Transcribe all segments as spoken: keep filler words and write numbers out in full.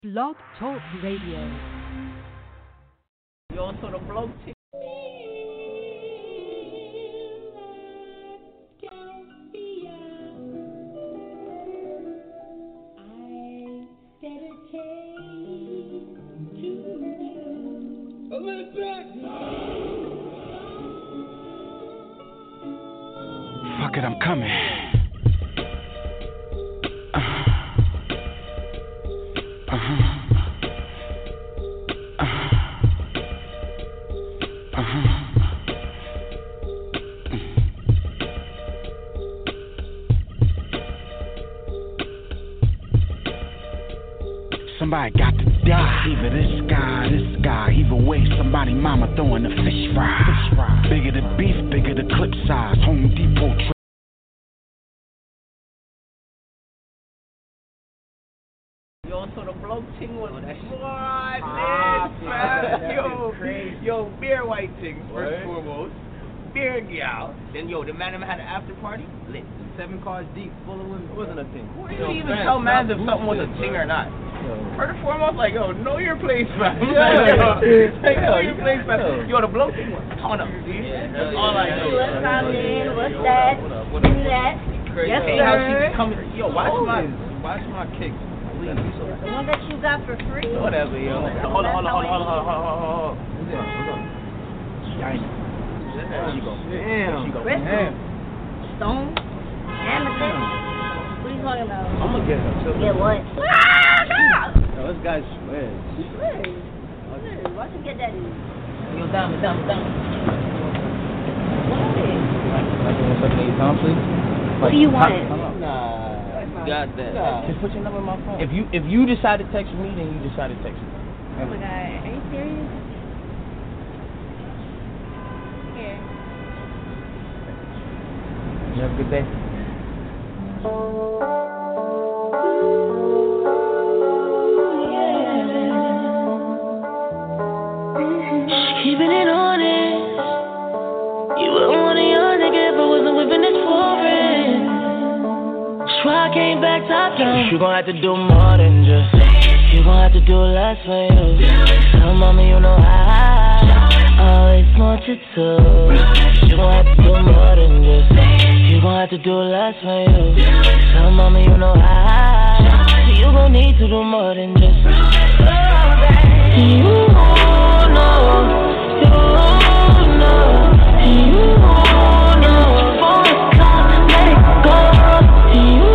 Blog Talk Radio. You also the blog too. Fuck it, I'm coming. Somebody got to die. Either this guy, this guy. Either way, somebody mama throwing a fish fry. Fish fry. Bigger the beef, bigger the clip size. Home Depot. Tri- You also the blog ting was what? Man, yo, yo, beer white things first and foremost. Beer gal. Then yo, the man had an after party. Lit. Seven cars deep, full of women. It wasn't a thing. Who did you even tell man if something was a ting or not? First and foremost, like, yo, know your place, man. Like, know your place, man. Yo, the bloke thing was ton up. That's all I know. What's happening? What's that? What's that? Yes, sir. How she coming? Yo, watch my, watch my kicks. The one that you got for free? Whatever, yo. Hold on, hold on, hold on, hold on, hold on, hold on. There she go. Damn. She go. Crystal. Stone. Amethyst. What are you talking about? I'm gonna get her too. Get what? Yo, this guy's swears. Swears? Why don't you get that in? Yo, down, down, down. What? Like, what's up, nigga? Tom, please? What do you want? Nah. Got that. Nah. Just put your number in my phone. If you if you decide to text me, then you decide to text me. Oh my god, are you serious? Here. You have a good day. Keeping it honest. You wouldn't want a young nigga if I wasn't whipping this foreign. That's why I came back top down. You gon' have to do more than just. You gon' have to do less for you. Tell mama you know I always want you to. You gon' have to do more than just. You gon' have to do less for you. Tell mama you know I. You gon' need to do more than just. You know. You know. You know. For a cop, let it go. You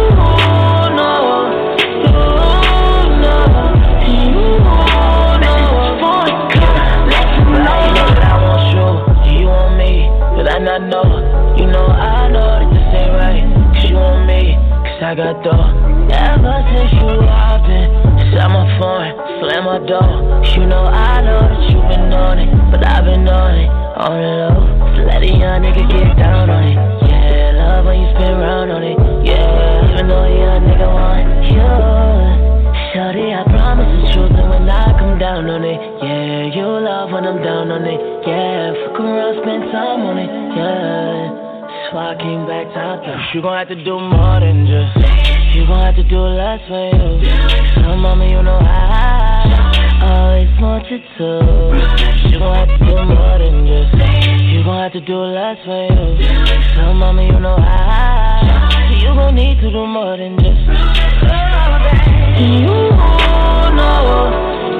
I not know, you know I know that this ain't right. Cause you want me, cause I got dough. Ever since you walked in, shut my phone, slam my door. You know I know that you been on it, but I've been on it, on the low. So let a young nigga get down on it. Yeah, love when you spin round on it. Yeah, even though a young nigga want you. Shorty, I promise the truth, and when I come down on it, yeah, you love when I'm down on it, yeah, fuck around, spend time on it, yeah, that's why I came back top down. You gon' have to do more than just, you gon' have to do less for you, tell mama you know I always want you to, you gon' have to do more than just, you gon' have to do less for you, tell mama you know I, you gon' need to do more than just. You know, you know,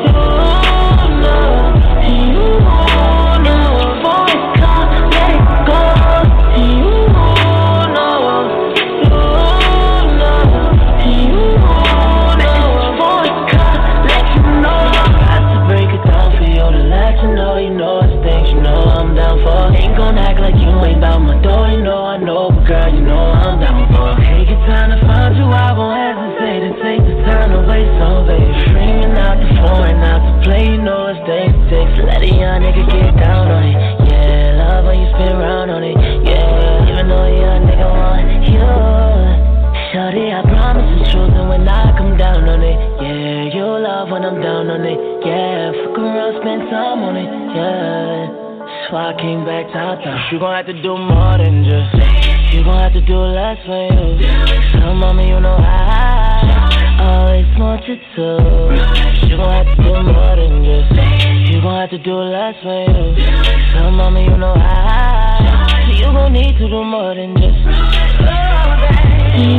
you know, voice call, let it go. You know, you know, you know, voice call, let you know. Got to break it down for you to let you know, you know it's things you know I'm down for. Ain't gon' act like you ain't bout my door, you know I know, but girl, you know I'm down for. Take your time to find you, I won't hesitate to take the time to wait, so baby. Ringing out the phone and out to play, you know it's day to day. So let a young nigga get down on it. Yeah, love when you spin round on it. Yeah, even though a young nigga want you. Shorty, I promise the truth, and when I come down on it, yeah, you love when I'm down on it. Yeah, fuck around, spend time on it. Yeah, that's why I came back top down. You gon' have to do more than just. You gon' have to do less for you. Tell mama you know I always want you to. You gon' have to do more than just. You gon' have to do less for you. So mama, you know I. You gon' need to do more than just. You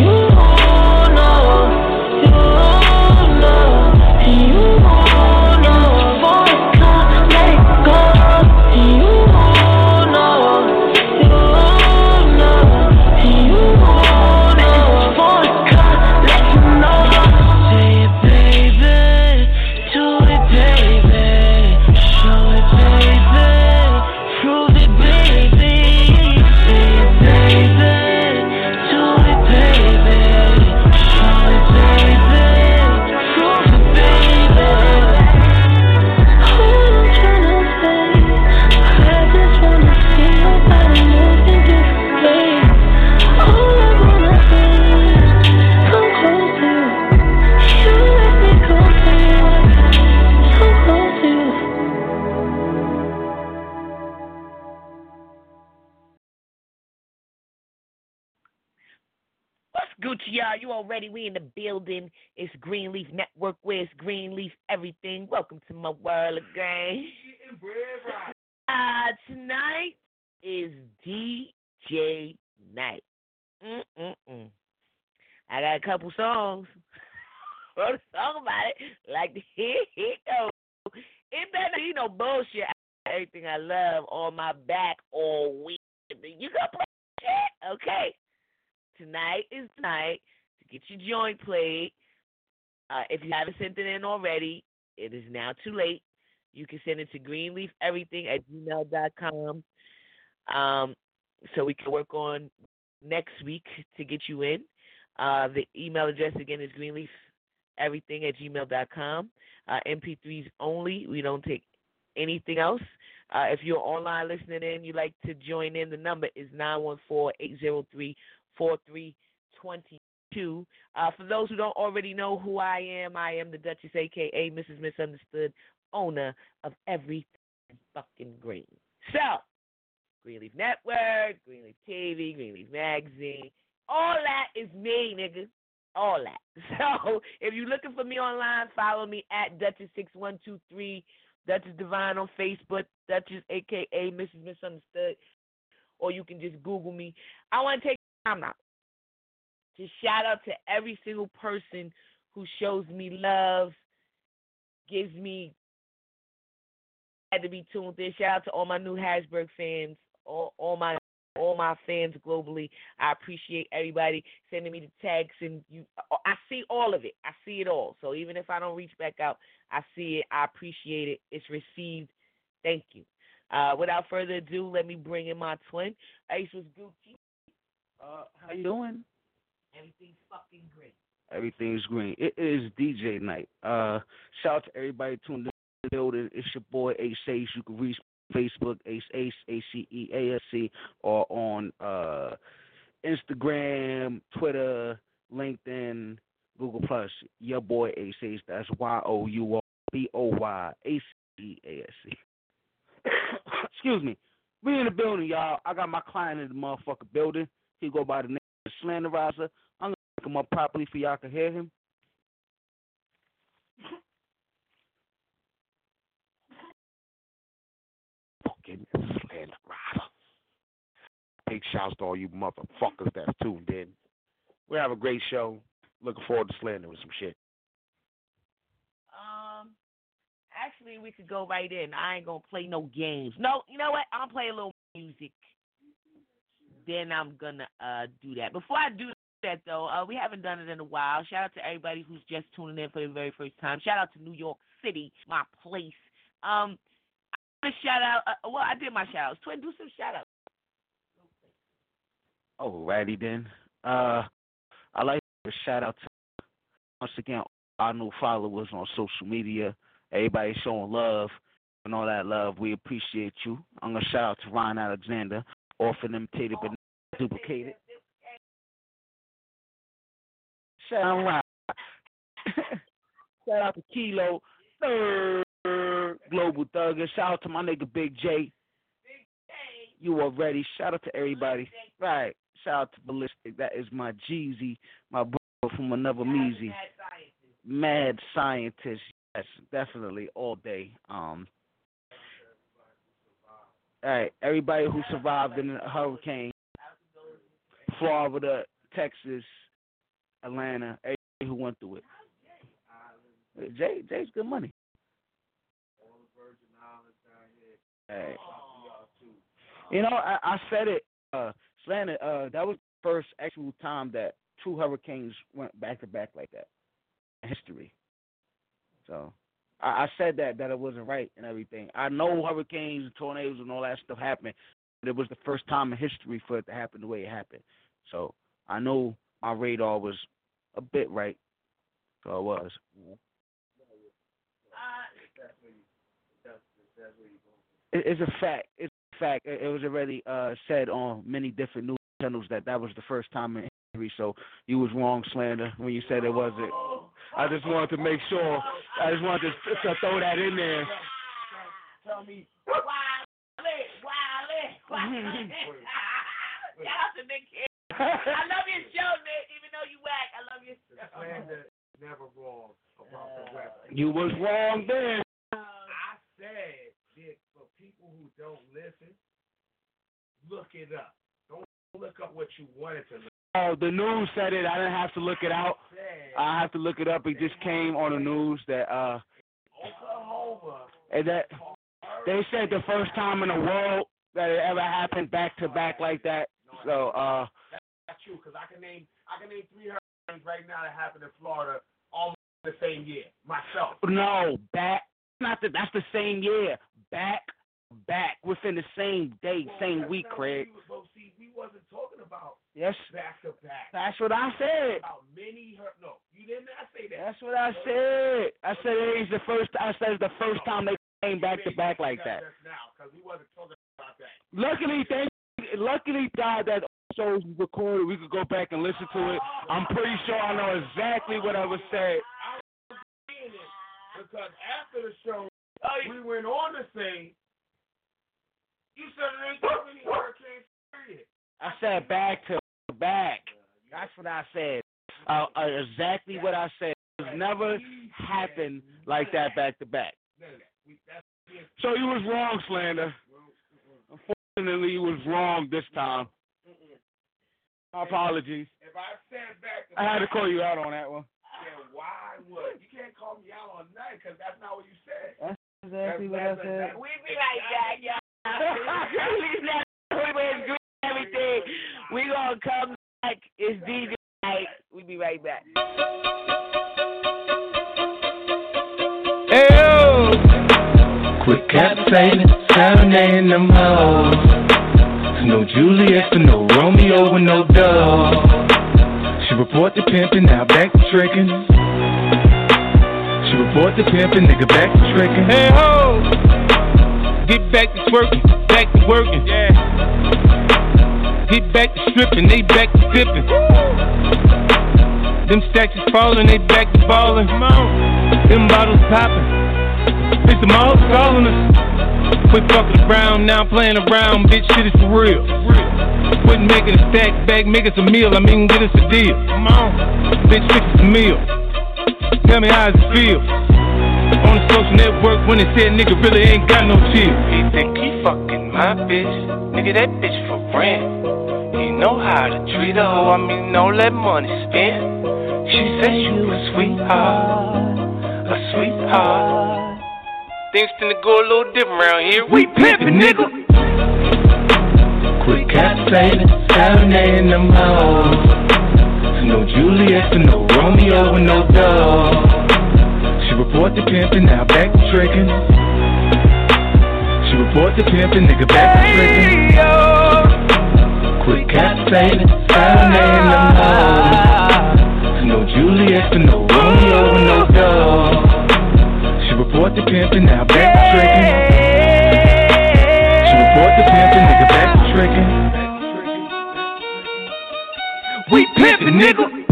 know, you know, you know. Boy, come, let it go. You know, you know, you know. Boy, come, let you know. Say it, baby, do it, baby. Show it, baby, prove it, baby. Say it, baby, do it, baby. Show it, baby, prove it, baby. All I'm tryna say, I just wanna see your body moving differently. All I wanna say is come close to you. You let me go to you. Come close to you. What's Gucci, y'all? You already, we in the building. It's Greenleaf Network, where it's Greenleaf everything. Welcome to my world again. Uh, tonight is D J night. Mm-mm-mm. I got a couple songs. Wrote a song about it. Like, here it goes. It better be no bullshit. Everything I love on my back all week. You gonna play shit? Okay. Tonight is the night to get your joint played. Uh, if you haven't sent it in already, it is now too late. You can send it to greenleafeverything at gmail dot com. Um, so we can work on next week to get you in. Uh, the email address again is greenleafeverything at gmail dot com. Uh, M P threes only. We don't take anything else. Uh, if you're online listening in, you'd like to join in, the number is nine one four, eight zero three, four three two two. Uh, for those who don't already know who I am, I am the Duchess, a k a. Missus Misunderstood, owner of everything fucking green. So, Greenleaf Network, Greenleaf T V, Greenleaf Magazine, all that is me, nigga. All that. So, if you're looking for me online, follow me at Duchess six one two three, Duchess Divine on Facebook, Duchess, a k a. Missus Misunderstood, or you can just Google me. I want to take time out to shout out to every single person who shows me love, gives me, had to be tuned in. Shout out to all my new Harrisburg fans, all, all my all my fans globally. I appreciate everybody sending me the tags, and you. I see all of it. I see it all. So even if I don't reach back out, I see it. I appreciate it. It's received. Thank you. Uh, without further ado, let me bring in my twin. Ace was Gucci. Uh, how you doing? Everything's fucking great. Everything's green. It is D J night. Uh, shout out to everybody tuned in the building. It's your boy Ace Ace. You can reach Facebook Ace Ace A C E A S C, or on uh, Instagram, Twitter, LinkedIn, Google Plus. Your boy Ace Ace. That's Y O U R B O Y A C E A S C. Excuse me. We in the building, y'all. I got my client in the motherfucking building. He go by the name of Slanderizer. I'm gonna make him up properly for y'all can hear him. Fucking Slanderizer. Big shouts to all you motherfuckers that's tuned in. We have a great show. Looking forward to slandering some shit. Um, actually, we could go right in. I ain't gonna play no games. No, you know what? I'll play a little music. Then I'm gonna uh do that. Before I do that, though, uh, we haven't done it in a while. Shout out to everybody who's just tuning in for the very first time. Shout out to New York City, my place. Um, I want to shout out. Uh, well, I did my shout outs. Twin, do some shout outs. Alrighty then. Uh, I like to shout out to once again our new followers on social media. Everybody showing love and all that love. We appreciate you. I'm gonna shout out to Ryan Alexander, often imitated but not duplicated. Shout out Ryan. Shout out to Kilo, third Global Thug. Shout out to my nigga Big J. You already. Shout out to everybody. Right. Shout out to Ballistic. That is my Jeezy, my brother from another Meezy. mad scientist. Yes, definitely all day. Um, all right, everybody who survived in a hurricane, Florida, Texas, Atlanta, everybody who went through it. Jay, Jay's good money. Hey. You know, I, I said it, uh, Slanted, uh, that was the first actual time that two hurricanes went back to back like that in history. So I, I said that, that it wasn't right and everything. I know hurricanes and tornadoes and all that stuff happened, but it was the first time in history for it to happen the way it happened. So I know my radar was a bit right. So it was. It's a fact. It's a fact. It was already uh, said on many different news channels that that was the first time in history. So you was wrong, Slander, when you said it wasn't. I just wanted to make sure. I just wanted to, to throw that in there. Tell me. Wiley, Wiley, Wiley. Shout out to Nick Kid. I love your show, Nick. Even though you whack, I love your show. Slander never wrong about the weather. You was wrong then. I said that for people who don't listen, look it up. Don't look up what you wanted to look up. Oh, the news said it. I didn't have to look it out. I have to look it up. It just came on the news that uh, Oklahoma. And that they said the first time in the world that it ever happened back to back like that. So uh, that's true because I can name I can name three hurricanes right now that happened in Florida almost the same year. Myself. No, back. Not that. That's the same year. Back, back within the same day, well, same week, Craig. We, but see, we wasn't talking about yes. back to back. That's what I said. About many hurt. No, you did not say that. That's what I said. I said it's the first. I said it's the first time they came back to back like that. Just now, because we wasn't talking about that. Luckily, thank. Luckily, God, that shows recorded. We could go back and listen to it. I'm pretty sure I know exactly what I was saying. I was saying it because after the show. We went on to say, you said it ain't too many hurricanes, period. I said back to back. That's what I said. Uh, uh, exactly what I said. It's never happened like that back to back. So you was wrong, Slander. Unfortunately, you was wrong this time. My apologies. If I said back to I had to call you out on that one. Yeah, why would? You can't call me out on that because that's not what you said. That's exactly what I said. We be right back, y'all. We was doing everything. We gonna come back. It's D J Night. We be right back. Ew. Quit captivating, serenading them hoes. No Juliet for no Romeo with no dog. She report the pimpin', now back to trickin'. She report the pimpin', nigga back to trickin'. Hey ho! Get back to twerking, back to working. Yeah. Get back to stripping, they back to dipping. Them stacks is falling, they back to ballin'. Come on. Them bottles poppin'. Bitch, them all calling us. Quit fucking around, now I'm playing around, bitch, shit is for real. Quit making a stack bag, make us a meal, I mean, get us a deal. Come on, bitch, fix us a meal. Tell me how it feels. On the social network when they said nigga really ain't got no chill. He think he fucking my bitch, nigga, that bitch for rent. He know how to treat her, oh, I mean, don't let money spend. She said you a sweetheart, a sweetheart. Things tend to go a little different around here. We pimpin', nigga. Quit captivating, serenading them hoes. No Juliet for no Romeo with no dog. She report the pimpin', now back to trickin'. She report the pimpin', nigga back to trickin'. Quit captivating, serenading them hoes. No Juliet for no Romeo with no dog. Report the pimpin', now back to trickin'. She report the pimpin', nigga back to trickin'. We pimpin', nigga.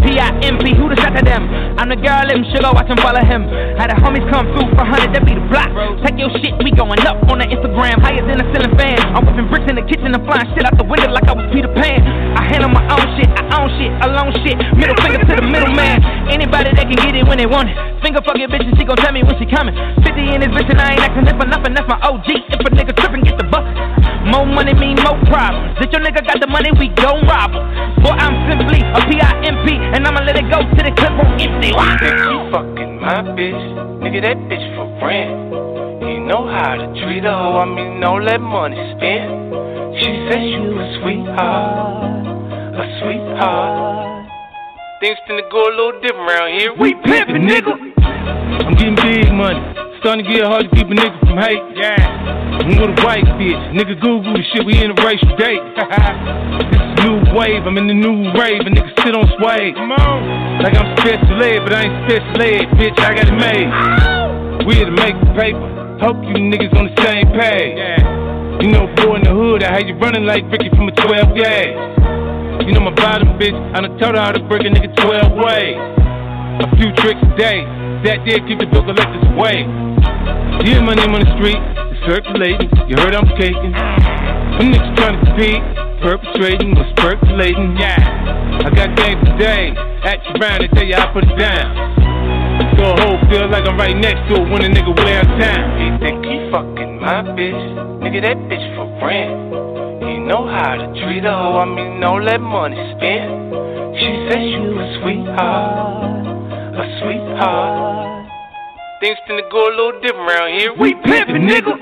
P I M P, who the shot to them? I'm the girl, let him sugar, watch him follow him. Had the homies come through for one hundred, that be the block. Take your shit, we going up on the Instagram, higher than a ceiling fan. I'm whipping bricks in the kitchen and flying shit out the window like I was Peter Pan. I handle my own shit, I own shit, alone shit. Middle finger to the middleman. Anybody that can get it when they want it. Finger fuck your bitch and she gon' tell me when she coming. fifty in this bitch and I ain't acting for nothing, that's my O G. If a nigga trippin', get the bus. More money mean more problems. If your nigga got the money, we gon' rob him. Boy, I'm simply a P I M P, and I'ma let it go to the clip on empty. You fucking my bitch, nigga, that bitch for rent. You know how to treat her, I mean, don't let money spend. She said you a sweetheart, a sweetheart. Things finna go a little different around here. We pimpin', nigga. I'm getting big money, starting to get hard to keep a nigga from hate. Yeah. I'm with a white bitch, nigga Google the shit, we in a racial date. This is new wave, I'm in the new rave, a nigga sit on sway. Come on. Like I'm special ed, but I ain't special ed, bitch, I got it made. We here to make the paper, hope you niggas on the same page. Yeah. You know, boy in the hood, I had you running like Ricky from a twelve gauge. You know my bottom bitch, I done told her how to break a nigga twelve ways. A few tricks a day, that did keep the bill collectors away. Yeah, my name on the street, it's circulating, you heard I'm caking. Them niggas trying to compete, perpetrating, was percolating, yeah. I got game today, act around and tell you I put it down. So a hoe feel like I'm right next to it when a nigga way out of town. He think he fucking my bitch, nigga that bitch for rent. He know how to treat her, I mean don't let money spend. She said you a sweetheart, a sweetheart. Things finna go a little different around here. We pimpin', nigga.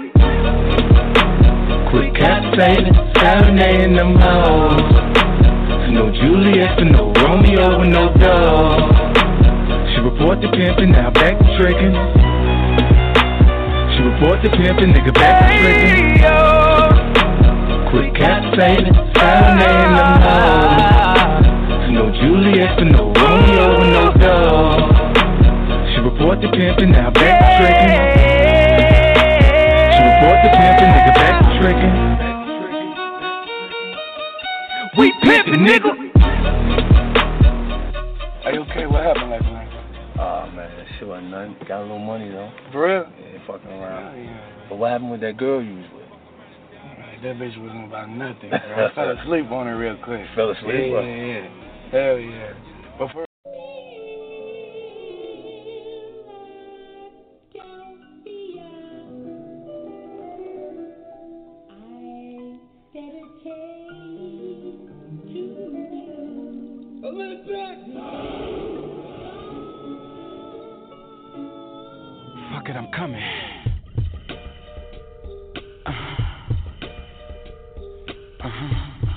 Quick captivating, serenading them hoes. No Juliet for no Romeo with no dog. She report the pimpin', now back to trickin'. She report the pimpin', nigga back to trickin'. Quick captivating, serenading them hoes. No Juliet for no Romeo with no dog. Report the pimpin', now back to trickin'. She report the pimpin', nigga back to trickin'. We pimpin', nigga. Are you okay? What happened last night? Oh man, that shit wasn't nothing. Got a little money though. For real? Yeah, fucking around. Yeah, yeah. But what happened with that girl you was with? That bitch wasn't about nothing, bro. I fell asleep on her real quick. Fell asleep? Yeah, yeah, yeah. Hell yeah. But for Fuck it, I'm coming. Uh-huh. Uh-huh.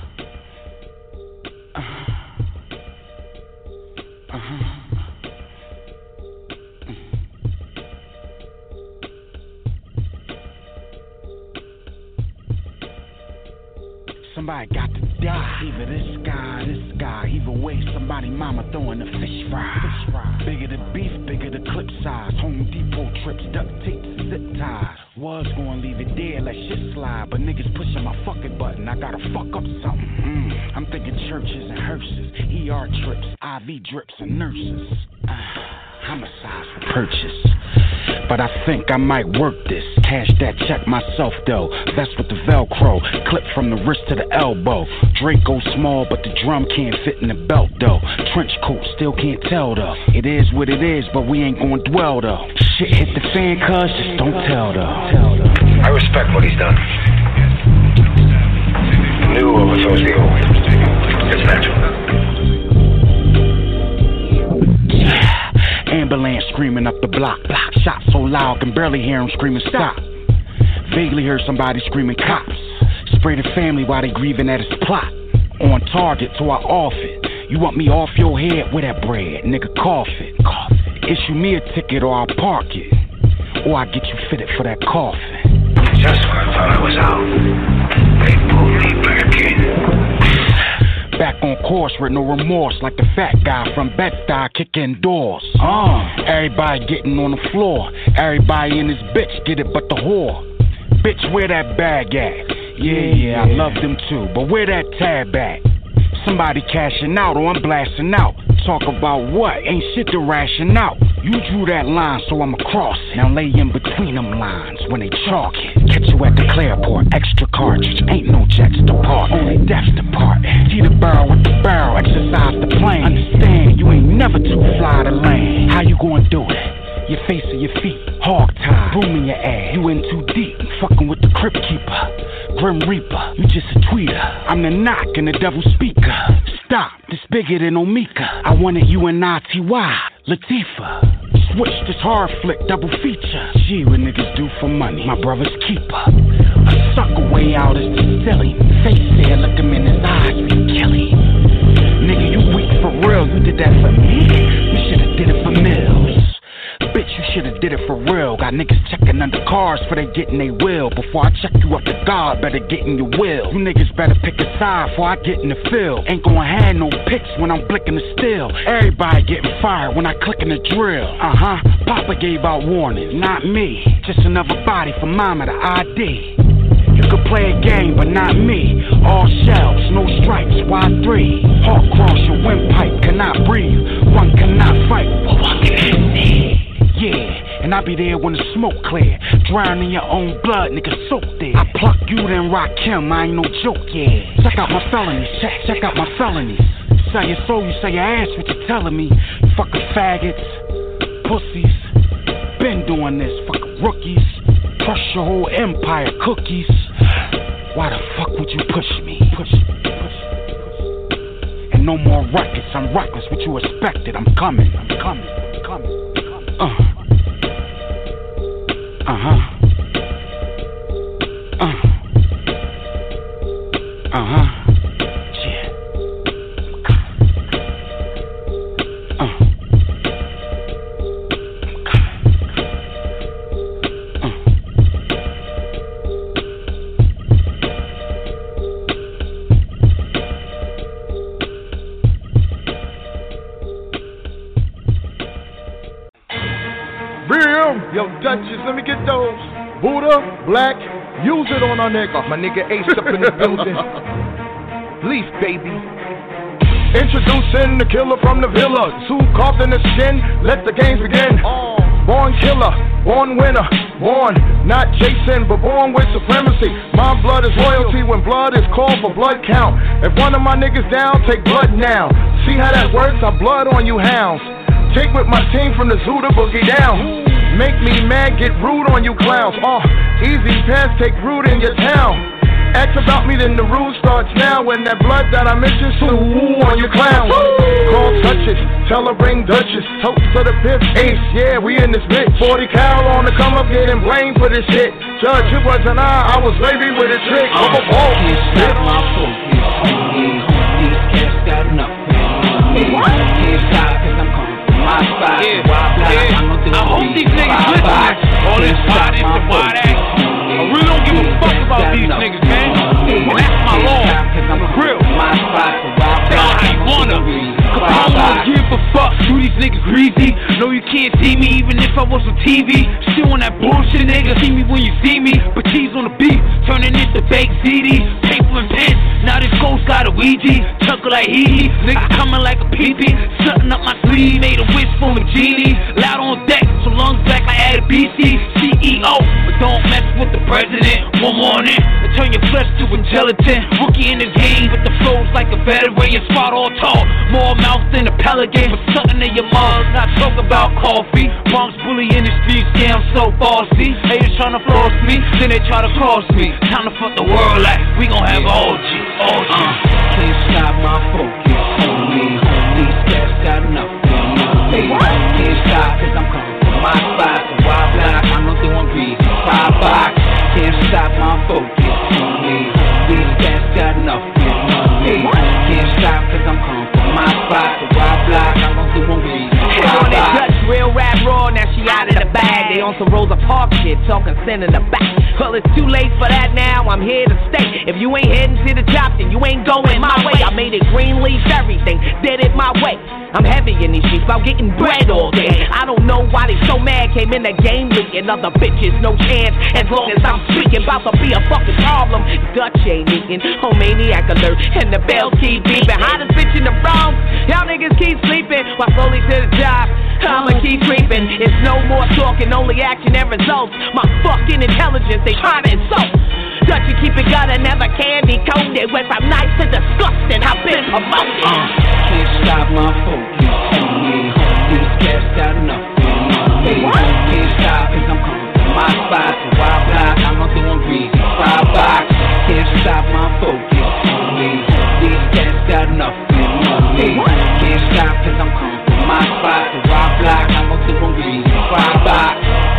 Uh-huh. Uh-huh. Somebody got to die. Either this guy, this guy, either way, somebody mama throwing a fish fry. Fish fry. Bigger the beef, bigger the clip size. Home Depot trips, duct tape to zip ties. Was gonna leave it there, let shit slide, but niggas pushing my fucking button. I gotta fuck up something. Mm. I'm thinking churches and hearses, E R trips, I V drips and nurses. Uh, homicides for purchase. But I think I might work this. Cash that check myself though. That's with the Velcro. Clip from the wrist to the elbow. Draco small, but the drum can't fit in the belt though. Trench coat, still can't tell though. It is what it is, but we ain't gonna dwell though. Shit hit the fan, cuz just don't tell though. I respect what he's done. The new overthrows the old. It's natural. Ambulance screaming up the block. Block shot so loud, can barely hear him screaming stop. Vaguely heard somebody screaming cops. Spray the family while they grieving at his plot. On target, so I off it. You want me off your head with that bread, nigga, cough it. Cough it. Issue me a ticket or I'll park it. Or I get you fitted for that coffin. Just when I thought I was out, they pulled me back in. Back on course with no remorse, like the fat guy from Bed-Stuy kicking doors. Uh, everybody getting on the floor. Everybody in this bitch get it but the whore. Bitch, where that bag at? Yeah, yeah, I love them too, but where that tab at? Somebody cashing out or I'm blasting out. talk about what? Ain't shit to ration out. You drew that line, so I'ma cross it. Now lay in between them lines when they chalk it. Catch you at the Clearport, extra cartridge. Ain't no jets to park, only deaths to part. See the barrel with the barrel, exercise the plane. Understand, you ain't never too fly to land. How you gonna do it? Your face or your feet, hog tie, broom in your ass. You in too deep, fucking with the crypt keeper, Grim Reaper. You just a tweeter. I'm the knock and the devil speaker. Stop, this bigger than Omika. I wanted you and I T Y, Latifah. Switch this hard flick, double feature. Gee, what niggas do for money, my brother's keeper. A sucker way out is the silly. Face there, look him in his eyes, we kill him. Nigga, you weak for real, you did that for me. You should've did it for Mills. Bitch, you should've did it for real. Got niggas checking under cars for they getting they will. Before I check you up to God, better get in your will. You niggas better pick a side before I get in the field. Ain't gonna have no pics when I'm blicking the steel. Everybody getting fired when I click in the drill. Uh-huh, Papa gave out warnings, not me. Just another body for mama to I D. You could play a game, but not me. All shells, no stripes, Y three. Hawk cross your windpipe, cannot breathe. One cannot fight, but one can see. Yeah, and I be there when the smoke clear. Drown in your own blood, nigga, soak there. I pluck you, then rock him, I ain't no joke, yeah. Check out my felonies, check, check out my felonies. Sell your soul, you sell your ass, what you telling me? Fucking faggots, pussies. Been doing this, fucking rookies. Crush your whole empire, cookies. Why the fuck would you push me? Push me, push me, push me. And no more ruckus, I'm reckless, what you expected. I'm coming, I'm coming, I'm coming, I'm coming. Uh. Uh-huh. Uh. Uh-huh. Yeah. Uh. Yo, Duchess, let me get those. Buddha, Black, use it on our nigga. My nigga Ace up in the building. Leaf, baby. Introducing the killer from the villa. Two carved in the skin, let the games begin. Born killer, born winner, born not Jason, but born with supremacy. My blood is royalty when blood is called for blood count. If one of my niggas down, take blood now. See how that works? I blood on you hounds. Take with my team from the zoo to boogie down. Make me mad, get rude on you clowns. Oh, easy pass, take root in your town. Ask about me, then the rule starts now. When that blood that I mentioned, so woo on you clowns. Call touches, tell her bring Duchess. Toast to the fifth ace, yeah, we in this bitch. forty cal on the come up, getting blamed for this shit. Judge, it wasn't I, I was baby with a trick. I'm a ball. Can't stop my focus, homie. These cats got enough. Can't stop, cause I'm coming from my spot. Yeah, yeah. I hope these niggas listen to all this pot, this and why that. I really don't give a fuck about these niggas, man. And that's my law. For real. Tell how you wanna. Cause I don't wanna give a fuck. Do these niggas greasy? No, you can't see me even if I was on T V. Shit on that bullshit, nigga. See me when you see me. But cheese on the beat, turning into baked C D. Paper and pen. Now this ghost got a Ouija. Chuckle like hee hee. Nigga coming like a pee-pee. Shutting up my sleeve. Made a wish for a genie. Loud on deck, so lungs back like I had a B C. C E O, but don't mess with the president. One morning, and turn your flesh to a gelatin. Rookie in the game, but the flow's like a veteran. Your spot all tall, more mouth than a Pelican. But something in your mouth, not talk about coffee. Bronx bully in the streets, yeah, I'm so bossy. Haters tryna floss me, then they try to cross me. Time to fuck the world like we gon' have all G, all G. Uh, can't stop my focus, homie. These cats got enough. Can't stop, cause I'm coming from my spot. So wild block, I'm not doing greasy. Five box, can't stop my focus, homie. These cats got enough. Can't stop, cause I'm coming from my spot. So wild block, I'm not doing greasy. On that Dutch, real rap raw, now she out of the bag. They on some Rosa Parks shit, talking sending the back. Well, it's too late for that now, I'm here to stay. If you ain't heading to the top, then you ain't going my way. I made it green leaf everything, did it my way. I'm heavy in these streets, about getting bread all day. I don't know why they so mad, came in the game leaking. Other bitches, no chance, as long as I'm speaking. About to be a fucking problem, Dutch ain't eating. Oh, maniac alert, and the bell keep beeping. Hottest bitch in the Bronx, y'all niggas keep sleeping. While slowly to the job, I'ma keep creeping. It's no more talking, only action and results. My fucking intelligence, they trying to insult. Dutch, you keep it gutter, never candy coated. Went from nice to disgusting, I've been promoted. Uh, can't stop my focus on me. These cats got enough in me. Can't stop cause I'm coming from my spot. So wild block, I'm not doing breezy. Fry box, can't stop my focus on me. These cats got enough in me. Can't stop cause I'm coming from my spot. So wild block, I'm not doing breezy. Fry box.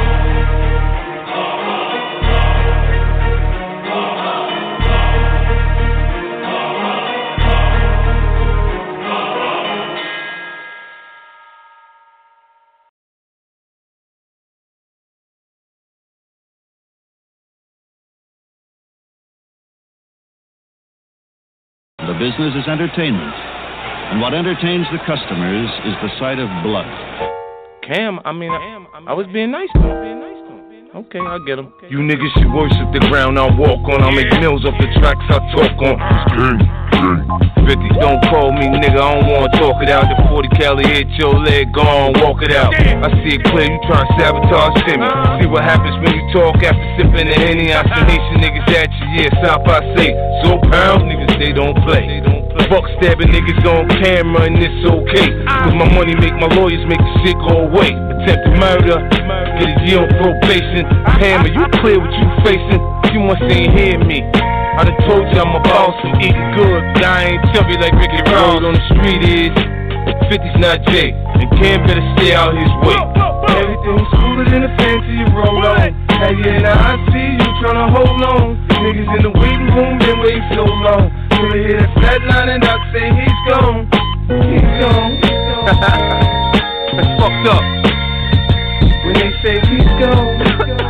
The business is entertainment, and what entertains the customers is the sight of blood. Cam, I mean, I, I was being nice to him. Okay, I get him. You niggas should worship the ground I walk on. I make meals off the tracks I talk on. fifty, don't call me nigga, I don't wanna talk it out. The forty cali hit your leg, go on, walk it out. I see it clear, you tryna sabotage Timmy. See what happens when you talk after sipping the Henny. I see nation niggas at you, yeah, stop I say. So pound niggas, they don't play. Fuck stabbing niggas on camera and it's okay. Cause my money make my lawyers make the shit go away. Attempted murder, get a year on probation. Hammer, you clear what you facing? You must ain't hear me. I done told you I'm a boss, I'm eating good, but I ain't chubby like Ricky Road on the street is. fifty's not Jay, and Cam better stay out his way. Everything's cooler than a fancy roll on. Now yeah, now I see you tryna hold on. Niggas in the waiting room been waiting so long. You hear that flat line and I say he's gone. He's gone. That's fucked up. When they say he's gone.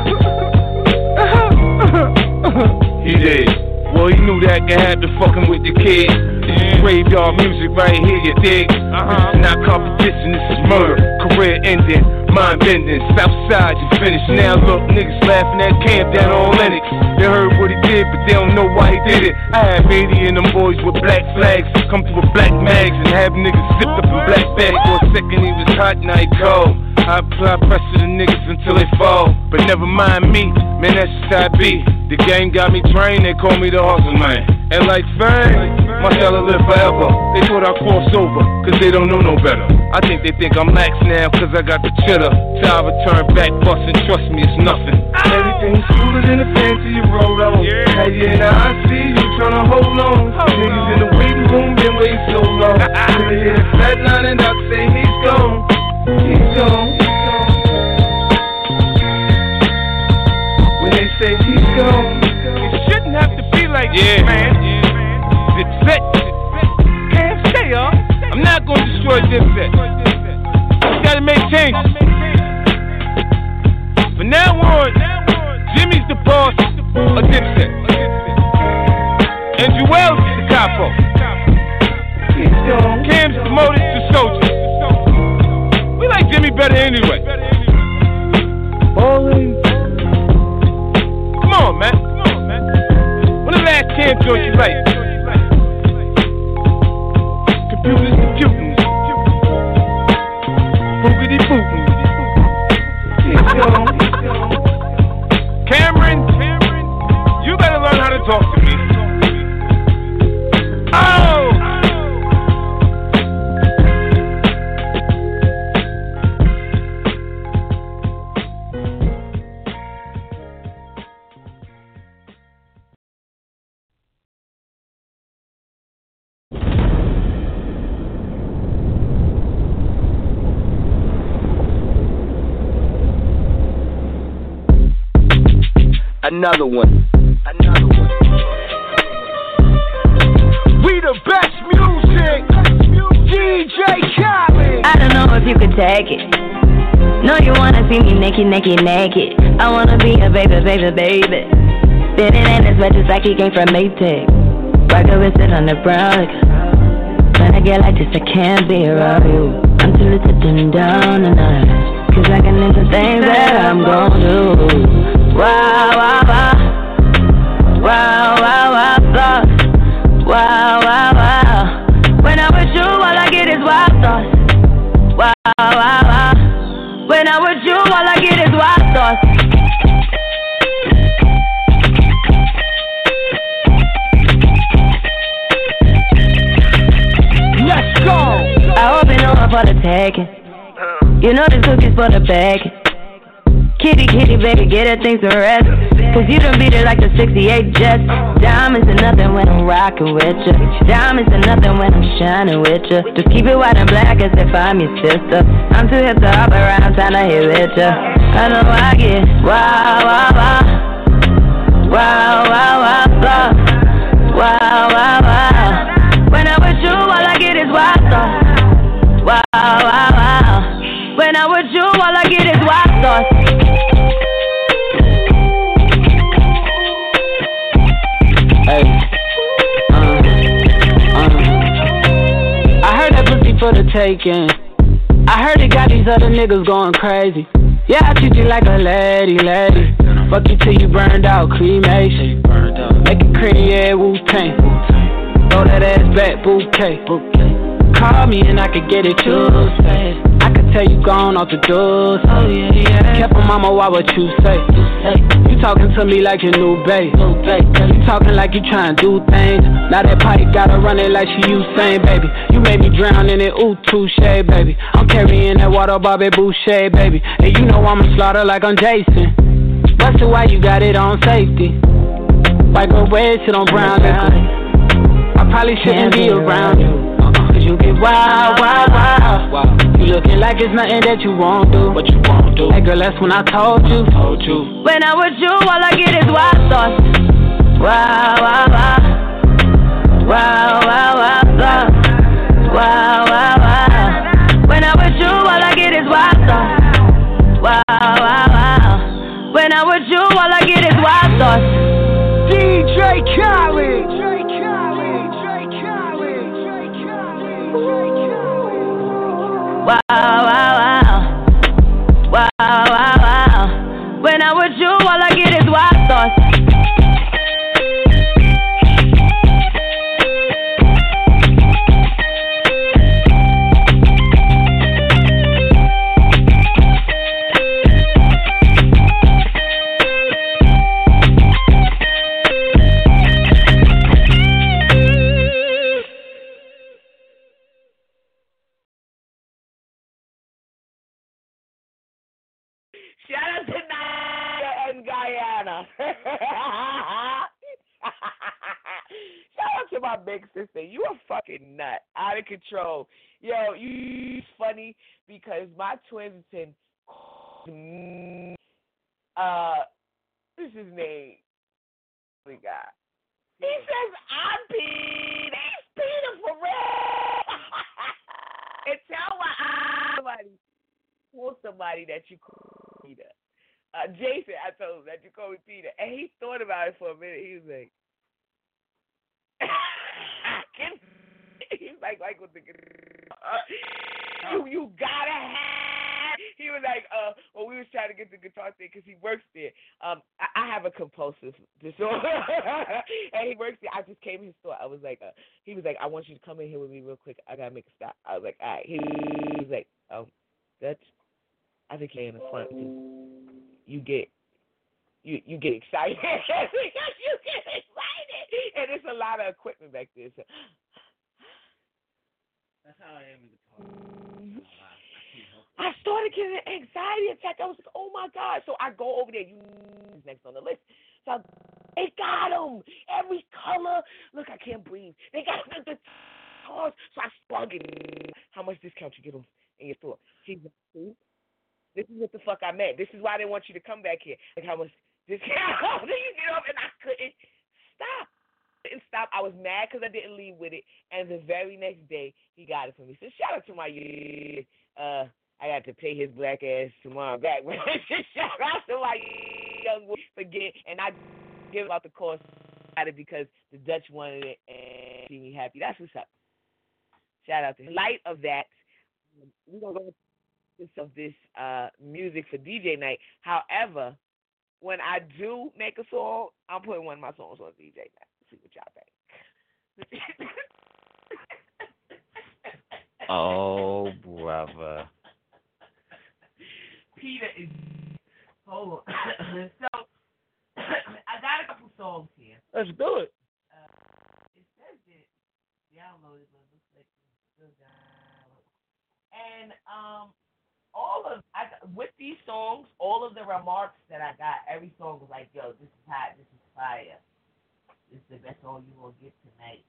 He did. Well, he knew that could happen fucking with the kid. This is graveyard music right here, you dig? Uh-huh. This is not competition, this is murder. Career ending, mind bending. Southside, you finished. Now look, niggas laughing at Cam down on Lennox. They heard what he did, but they don't know why he did it. I have eighty and them boys with black flags come through with black mags and have niggas zipped up in black bags. For a second he was hot, now he cold. I apply pressure to niggas until they fall. But never mind me, man, that's just how I be. The game got me trained, they call me the hustle man. And like fame, my fella live forever. They thought I'd cross over, cause they don't know no better. I think they think I'm lax now, cause I got the cheddar. Till I return back, bustin', trust me, it's nothing. Everything's cooler than a fancy you roll on. Hey, yeah, now I see you tryna hold on. Niggas in the waiting room been waiting so long. Till they hear the flat line and I say he's gone. He's gone. When they say he's gone, it shouldn't have to be like yeah. this, man. Dipset, can't stay up. I'm not gonna destroy Dipset. Just gotta make changes. From now on, Jimmy's the boss of Dipset, and Joel's the capo. Cam's promoted to soldier. We like Jimmy better anyway. Bowling. Come on, man. When the last Cam joint you like? Computers computing. Boogity bootin'. Cameron, you better learn how to talk to me. Oh! Another one. Another one. We the best music. D J Khaled. I don't know if you could take it. Know you wanna see me naked, naked, naked. I wanna be a baby, baby, baby. Spinning in his red just like he came from Maytag. Rocket with it on the brown. When I get like this, I can't be around you. I'm too little to dim down tonight. Cause I can into things that I'm gon' do. Wow, wow, wow. Wow, wow, wow, thoughts. Wow, wow, wow. When I'm with you, all I get is wild thoughts. Wow, wow, wow. When I'm with you, all I get is wild thoughts. Let's go. I hope you know I'm for the tagging. You know the cookies for the bag. Kitty, kitty, baby, get her things to rest. Cause you done beat it like the sixty-eight Jets. Diamonds are nothing when I'm rockin' with ya. Diamonds are nothing when I'm shining with ya. Just keep it white and black as if I'm your sister. I'm too hip to hop around, time to hit with ya. I know I get wow, wow, wow. Wow, wow, wow, thoughts. Wow, wow, wow. When I'm with you, all I get is wild thoughts. Wow, wow, wow. When I'm with you, all I get is wild thoughts. Hey, uh, uh. I heard that pussy for the taking. I heard it got these other niggas going crazy. Yeah, I treat you like a lady, lady. Fuck you till you burned out, cremation. Make it cream, yeah, Wu-Tang. Throw that ass back, bouquet. Call me and I could get it Tuesday. I could tell you gone off the doors. Oh yeah, yeah. Kept on mama, why what you say? You talking to me like your new babe. You talking like you trying to do things. Now that pipe gotta run it like she Usain, baby. You made me drown in it, ooh, touche, baby. I'm carrying that water, Bobby Boucher, baby. And you know I'ma slaughter like I'm Jason. Busted, why you got it on safety? White girl red, sit on brown liquor. I probably shouldn't be around you. Cause you get wild, wild, wild. You looking like it's nothing that you won't do. What you won't do? Hey girl, that's when I told you. I told you. When I'm with you, all I get is wild thoughts. Wow, wow, wow. Wow, wow, wow, thoughts. Wow, wow, wow. When I'm with you, all I get is wild thoughts. Wow, wow, wow. When I'm with you, all I get is wild thoughts. D J Khaled. Wow, wow, wow. Wow, wow, wow. When I'm with you, all I get is wild thoughts. Shout out to Naya and Guyana. Shout out to my big sister. You a fucking nut. Out of control. Yo, you funny because my twins and uh what's his name? We got. He says I'm Pete. He's Peter for real. And tell my somebody call somebody that you call Peter. Uh, Jason, I told him that you call me Peter, and he thought about it for a minute. He was like, he's like, like with the uh, you, you gotta have. He was like, uh, well, we was trying to get the guitar thing because he works there. Um, I, I have a compulsive disorder, and he works there. I just came in his store. I was like, uh, he was like, I want you to come in here with me real quick. I gotta make a stop. I was like, all right. He was like, oh, that's. I think you're in the front because you get you you get excited. You get excited, and there's a lot of equipment back there. So. That's how I am in the car. I started getting an anxiety attack. I was like, oh my God. So I go over there. You next on the list. So I, they got them. Every color. Look, I can't breathe. They got the, the cars. So I started. How much discount you get them in your store? She's like, see? This is what the fuck I meant. This is why they want you to come back here. Like how much discount? Then you get up and I couldn't stop. Didn't stop. I was mad because I didn't leave with it. And the very next day, he got it for me. So shout out to my uh I got to pay his black ass tomorrow back. Shout out to my young boy for getting, and I give out the course because the Dutch wanted it and see me happy. That's what's up. Shout out to him. In light of that, we're going to go into of this uh, music for D J night. However, when I do make a song, I'm putting one of my songs on D J night. Let's see what y'all think. Oh, brother. Peter is. Hold on. So, I got a couple songs here. Let's do it. Uh, it says it downloaded, but it looks like it's still downloaded. And um, all of I, with these songs, all of the remarks that I got, every song was like, "Yo, this is hot. This is fire. This is the best song you gonna get tonight."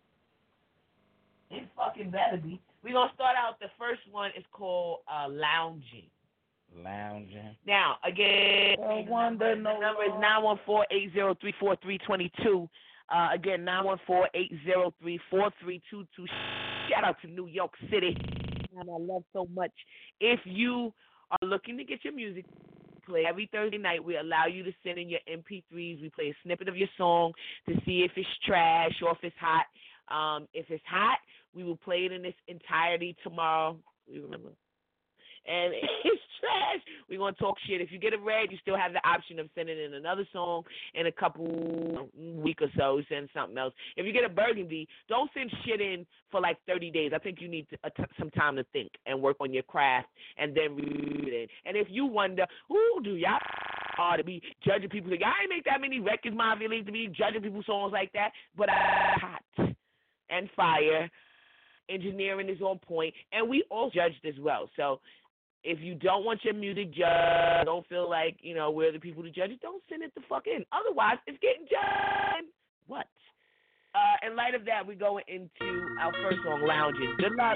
It fucking better be. We're gonna start out. The first one is called uh, "Lounging." Lounging. Now, again, I the wonder number, no the number is nine one four, eight zero three, four three two two. Uh, again, nine one four, eight zero three, four three two two. Shout out to New York City. And I love so much. If you are looking to get your music played every Thursday night, we allow you to send in your M P threes. We play a snippet of your song to see if it's trash or if it's hot. Um, if it's hot, we will play it in its entirety tomorrow. We remember. And it's trash, we're going to talk shit. If you get a red, you still have the option of sending in another song in a couple week or so, send something else. If you get a burgundy, don't send shit in for like thirty days. I think you need to, uh, t- some time to think and work on your craft and then read it. And if you wonder, who do y'all are to be judging people? Y'all ain't make that many records, my feelings, to be judging people's songs like that. But I'm hot and fire. Engineering is on point, and we all judged as well. So if you don't want your music judged, don't feel like, you know, we're the people to judge it, don't send it the fuck in. Otherwise, it's getting judged. What? Uh, in light of that, we're going into our first song, Lounging. Good luck.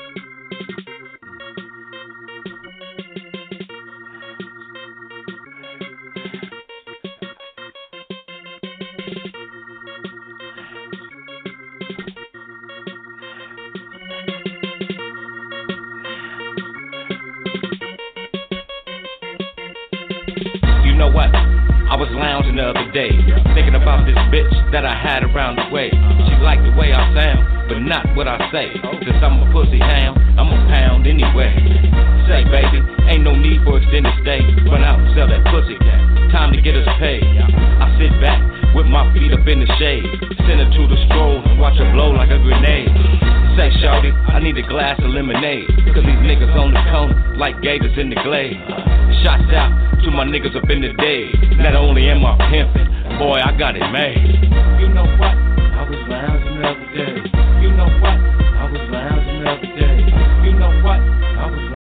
I was lounging the other day, thinking about this bitch that I had around the way. She liked the way I sound, but not what I say. Since I'm a pussy hound, I'm a pound anyway. Say, baby, ain't no need for extended stay. Run out and sell that pussy cat. Time to get us paid. I sit back with my feet up in the shade. Send her to the stroll and watch her blow like a grenade. Say, shawty, I need a glass of lemonade. Cause these niggas on the corner like gators in the glade. Shots out to my niggas up in the day. Not only am I pimpin', boy, I got it made. You know what? I was lounging the other day. You know what? I was lounging the other day. You know what? I was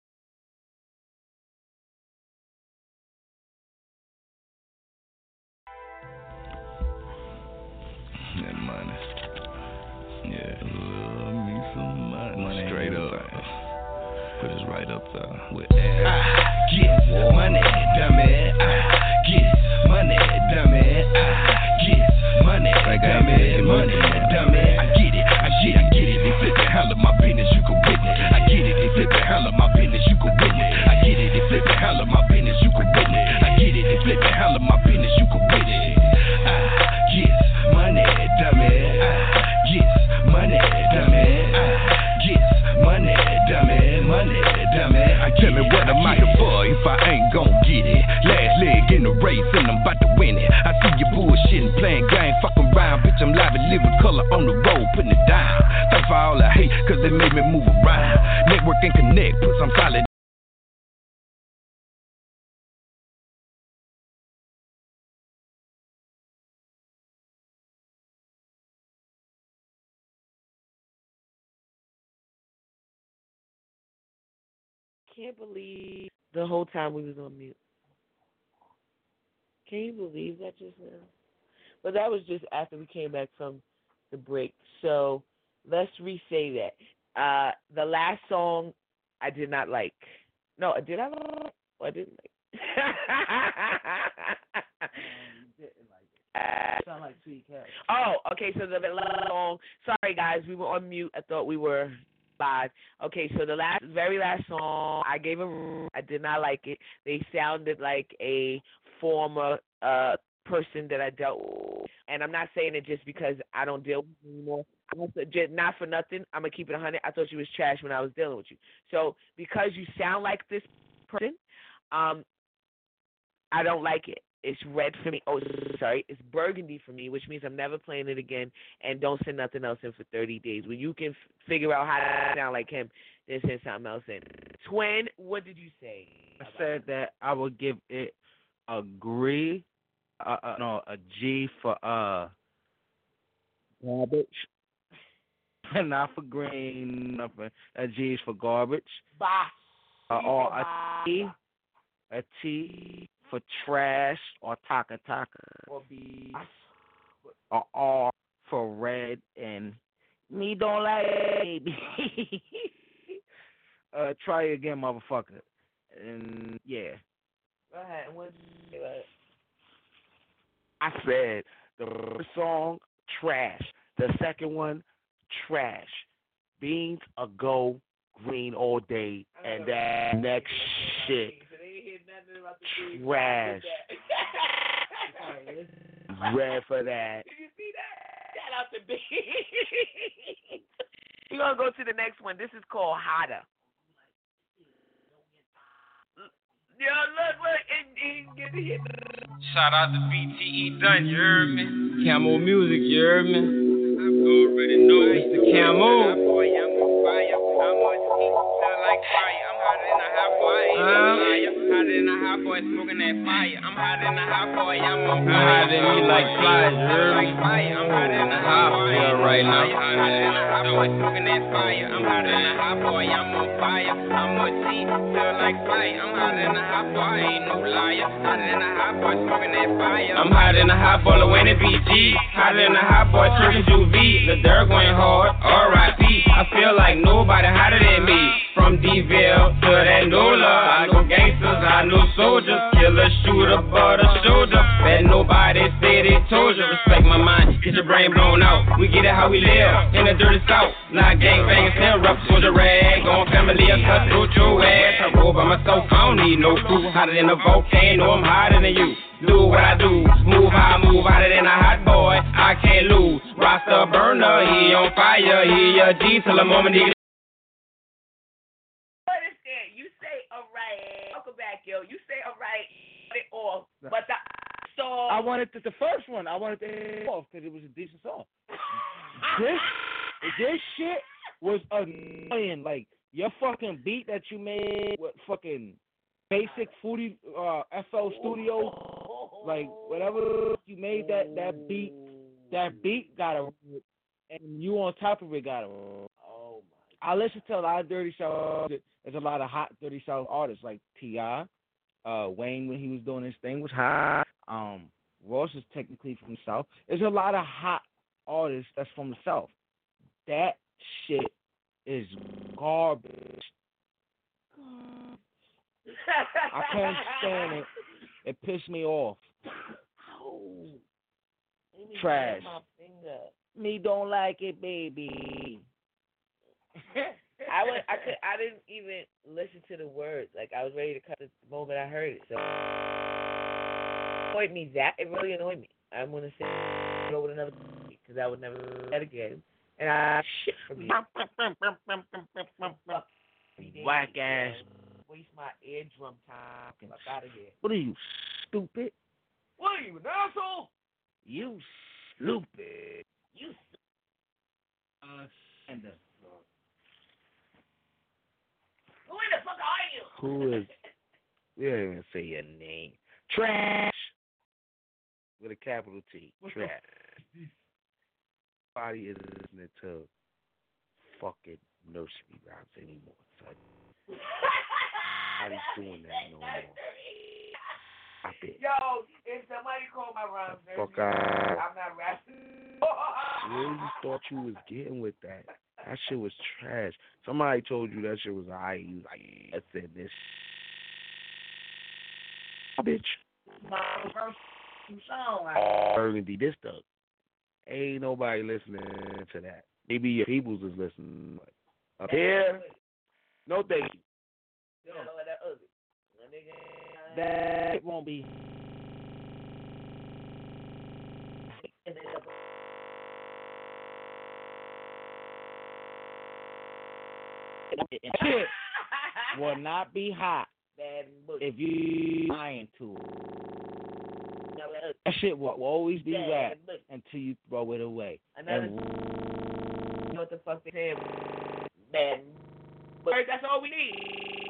that money. Yeah. Love me some money. money Straight up. Put us right up there with ass. I get money, dummy. I get money, dummy. I get money, dummy. Money, dummy. I get it, I get it, I get it. They flip it, handle my business, you can witness. I get it, they flip it, handle my business, you can witness. I get it, they flip it, handle my business, you can witness. I get it, they flip it, handle my business, you can witness. I get money, dummy. I get money, dummy. I get money, dummy. Money, dummy. I tell me what am I here for if I ain't gon' get it. Last leg in the race and I'm about to win it. I see you bullshitting, playing game, fucking around. Bitch, I'm live and living color on the road, putting it down. Thanks for all the hate, cause it made me move around. Network and connect, put some solid. Can't believe the whole time we was on mute. Can you believe that just now? But that was just after we came back from the break. So let's re-say that. Uh, the last song I did not like. No, I did I like it? Oh, I didn't like it. Uh, Sound like Tweet Cat. oh, okay, so the last song. Sorry, guys, we were on mute. I thought we were Five. Okay, so the last, very last song, I gave a. I did not like it. They sounded like a former uh person that I dealt with, and I'm not saying it just because I don't deal with you anymore. I'm also, just, not for nothing. I'm gonna keep it a hundred. I thought you was trash when I was dealing with you. So because you sound like this person, um, I don't like it. It's red for me. Oh, sorry. It's burgundy for me, which means I'm never playing it again. And don't send nothing else in for thirty days. When you can f- figure out how to sound like him, then send something else in. Twin, what did you say? I said that I would give it a green, uh, uh, no, a G for uh garbage. Not for green, nothing. A G is for garbage. Bah. Uh, or a T, a T for trash or taka taka. Or B. Or R for red and me don't like it, baby. uh, try again, motherfucker. And yeah. Go ahead. What did you say? I said the first song, trash. The second one, trash. Beans a go green all day, and that next shit, trash. Red for that. Did you see that? Shout out to Beans. We're going to go to the next one. This is called Hotter. Yo, look, look, and, and get it here. Shout out to B T E Done, you heard me? Camo Music, you heard me? I already know Mister Camo. Hotter than a hot boy, smoking that fire. I'm hotter than a hot boy, I'm on fire. Hotter than me like flies, you heard me? I'm hotter than a hot boy. I feel right now. I'm hotter than a hot boy, smoking that fire. I'm hotter than a hot boy, I'm on fire. I'm a G, feel like fire. I'm hotter than a hot boy, I ain't no liar. Hotter than a hot boy, smoking that fire. I'm hotter than a hot boy, Lil B G. Hotter than a hot boy, tripping Juvie. The Dirk went hard, R I P. I feel like nobody hotter than me. From D-Ville to that Nola, I know gangsters, I know soldiers. Killer, shooter, butter, shoulder. Bet nobody said it told you. Respect my mind, get your brain blown out. We get it how we live, in the dirty south. Not gangbangers, still rough soldier rag. On family, I cut through your ass. I roll by myself, I don't need no crew. Hotter than a volcano, I'm hotter than you. Do what I do, move how I move, hotter than a hot boy. I can't lose. Rasta burner, he on fire. He a G till the moment he. Back, yo. You say all right, it off, but the song. I wanted the, the first one. I wanted it off because it was a decent song. this this shit was annoying. Like your fucking beat that you made with fucking basic foodie uh, F L Studios, like whatever you made that that beat, that beat got a, and you on top of it got a. Oh my! I listen to a lot of Dirty South. There's a lot of hot Dirty South artists like T I Uh, Wayne, when he was doing his thing, was hot. Um, Ross is technically from the South. There's a lot of hot artists that's from the South. That shit is garbage. I can't stand it. It pissed me off. Oh, trash. Me don't like it, baby. I would, I could, I didn't even listen to the words. Like I was ready to cut the moment I heard it. So it annoyed me that it really annoyed me. I'm gonna say go with another because I would never do that again. And I shit from you. Whack ass. Waste my eardrum time. Fuck out of here. What are you, stupid? What are you, an asshole? You stupid. You. Uh, and the. Who the fuck are you? Who is? We don't even say your name. Trash. With a capital T. What's Trash. Nobody is listening to fucking nursery rhymes anymore, son. Nobody's doing that no more. I bet. Yo, if somebody call my rhymes nursery, Fuck out. I'm not rapping. Where you thought you was getting with that? That shit was trash. Somebody told you that shit was alright. You like, I said this. Bitch. My first song. Burgundy, this stuff. Ain't nobody listening to that. Maybe your peoples is listening. But Up here. No thank you. That won't be. Shit will not be hot if you lying to it. That shit will always be wet until you throw it away. And you know what the fuck they say? Man, but that's all we need.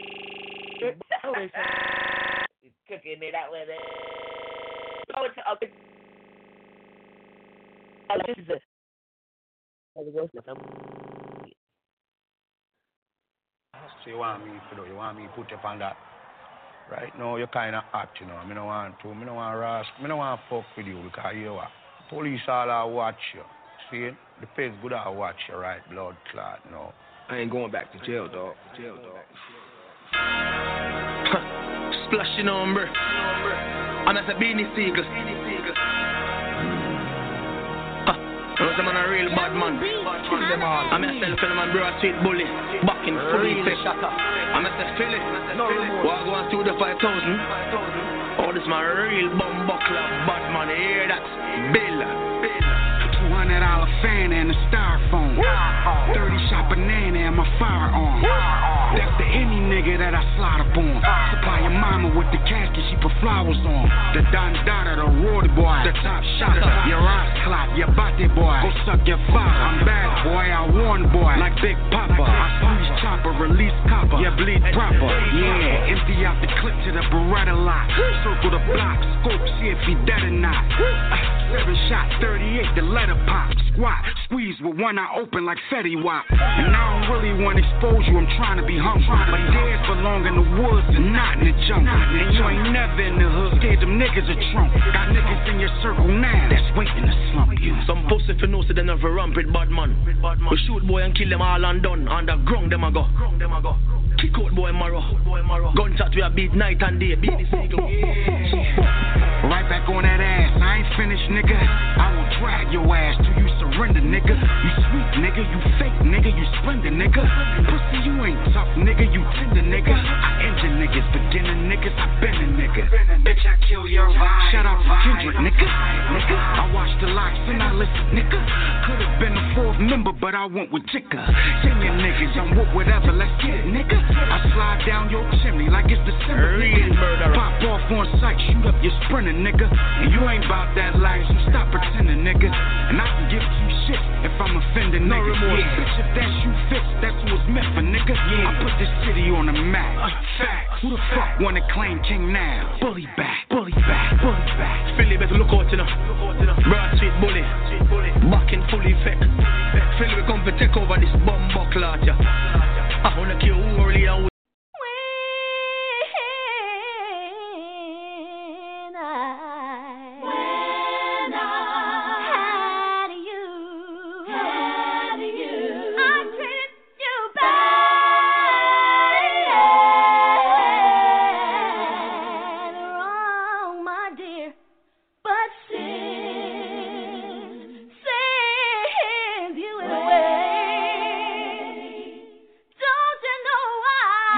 It's cooking it out with it. Oh, it's up. This is a. So you want me to do? You want me to put you on that? Right now you're kind of hot, you know. I don't want to. I don't want to rush. I don't want to fuck with you because you know what? Police all are watch you. See? The face good I watch you, right? Blood clot, you know. I ain't going back to jail, dog. Jail, dog. Splashing umber. And that's a beanie seagull. I'm a real bad man. Kill them all. I'm a self and man, bro, a sweet bully. Back in fully effect. I'm a self Philly. Well, I go on to the five thousand. Oh, this my real bum buckler. Bad man, hear that? Bill. two hundred dollar fan and a styrofoam. thirty shot banana and my firearm. That's the any nigga that I slide up on. Supply your mama with the casket she put flowers on. The Don Dada, the Rory boy, the top shot. Your eyes clot, your body boy. Go suck your father. I'm bad boy, I warn boy. Like Big Papa. I squeeze chopper, release copper. You bleed proper. Yeah, empty out the clip to the Beretta lot. Circle the block, scope, see if he dead or not. Seven shot, thirty-eight, the letter pop. Squat, squeeze with one eye open like Fetty Wap. And I don't really want to expose you, I'm trying to be humble. But dead for long in the woods and not in the jungle. And you ain't never in the hood, scared them niggas a trunk. Got niggas in your circle now that's waiting to slump you. Some pussy for no, so they never rampant bad man. We shoot boy and kill them all and done. Underground them a go. Kick out boy marrow. Gunshot we a beat night and day. Beat the seagull. Right back on that ass, I ain't finished, nigga. I will drag your ass till you surrender, nigga. You sweet, nigga, you fake, nigga, you splendid, nigga. Pussy, you ain't tough, nigga, you tender, nigga. I engine niggas, beginner niggas, I been a nigga. Bitch, I kill your vibe. Shout out to Kendrick, nigga. Nigga, I watch the locks and I listen, nigga. Could've been a fourth member, but I went with Jicka. Send your niggas, I'm with whatever, let's get it, nigga. I slide down your chimney like it's December, nigga. Pop off on sight, shoot up your sprinter, nigga. And you ain't about that life, so stop pretending, nigga. And I can give you shit if I'm offending, nigga. Yeah, bitch, if that shoe fits, that's what it's meant for, nigga. Yeah, I put this city on the map. Facts. Who the fuck wanna claim king now? Bully back, bully back, bully back. Philly better look out, you know. Broad sweet bully. Back in full effect. Philly we come to take over this bum buckler, yeah. I wanna kill who early and Don't you know why?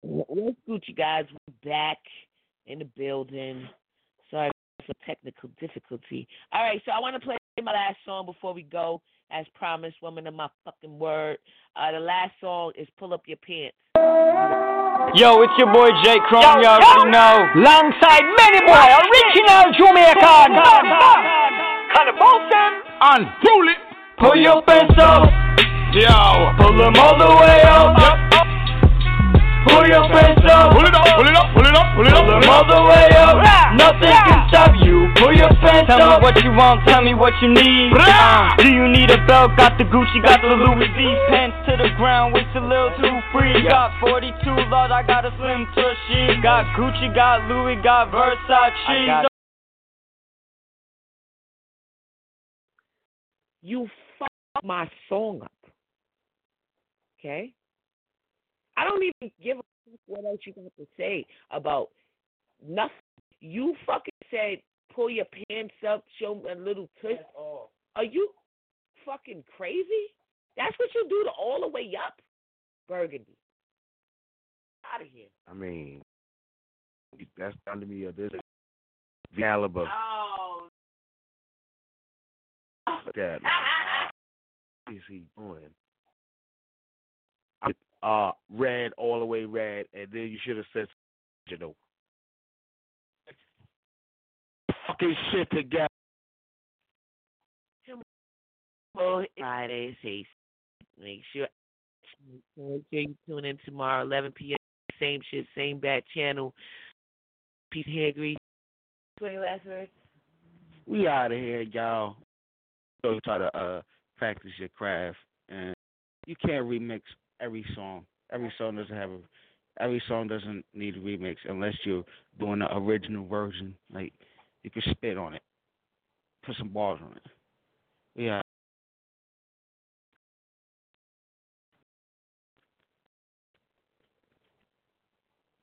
What's Gucci, guys? We're back in the building. Sorry for technical difficulty. All right, so I want to play my last song before we go. As promised, woman of my fucking word. Uh, the last song is Pull Up Your Pants. Yo, it's your boy Jay Chrome, you already know. Alongside Manny Boy, original Jamaican. Kind of Boston. Unruly. Pull your pants up. Yo. Pull them all the way up. Yep. Pull your pants up. Pull it up, pull it up, pull it up, pull it up. Pull them all the way up. Nothing can stop you. Pull your pants up. Tell me what you want, tell me what you need. Uh, do you need a belt? Got the Gucci, got the Louis V. Pants to the ground, waist a little too free. Got forty-two large, I got a slim tushy. Got Gucci, got Louis, got Versace. Got you fuck my song up. Okay? I don't even give a fuck what else you got to say about nothing. You fucking said, pull your pants up, show me a little tush. Are you fucking crazy? That's what you do to all the way up? Burgundy. Out of here. I mean, that's down to me of this caliber. Oh. That, what is he doing? Uh, red, all the way red, and then you should have said, you know, fucking shit together. Well, Friday, say, make sure, make sure you tune in tomorrow, eleven p.m. Same shit, same bad channel. Peace, hair grease. Twenty last words. We out of here, y'all. So try to uh practice your craft, and you can't remix every song. Every song doesn't have a. Every song doesn't need a remix unless you're doing the original version. Like you can spit on it, put some bars on it. Yeah.